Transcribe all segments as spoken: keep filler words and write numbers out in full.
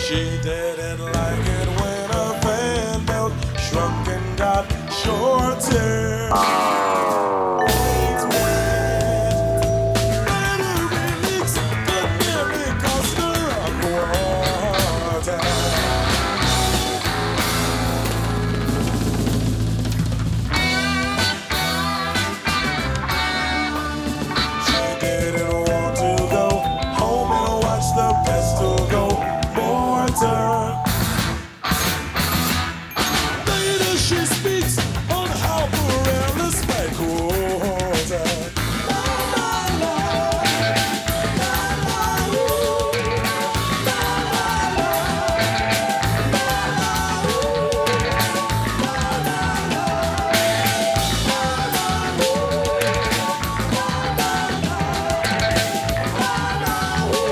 She didn't like it when her fan belt shrunk and got shorter. It's wet. Better remix, but nearly cost her a quarter. She didn't want to go home and watch the pestle go mortar. Later she speaks on how Morella spent quarter. La la la, la la ooh, la la la, la la ooh, la la la, la la ooh, la la la, la la ooh.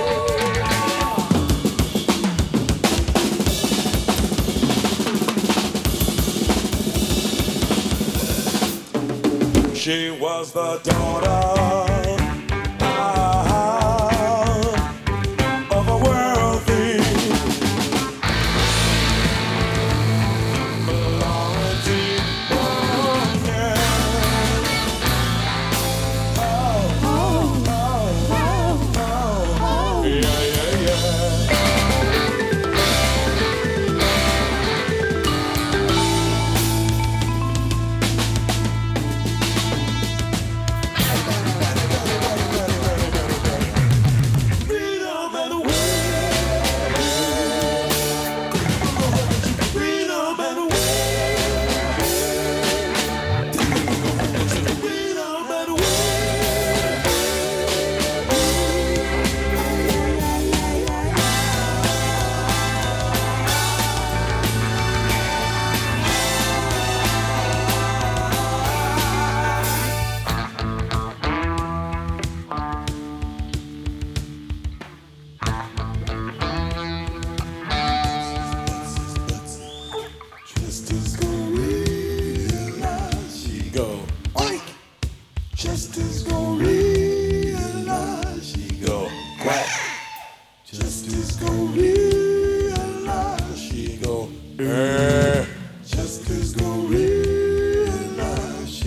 She was the daughter ah, of a wealthy Florentine woman. Oh, oh, oh, oh, oh, yeah, yeah, yeah. Freedom and the way. Freedom and the way. Freedom and the way. Just as gorilla she go oink. Just as gorilla she go quack. Just as gorilla she go.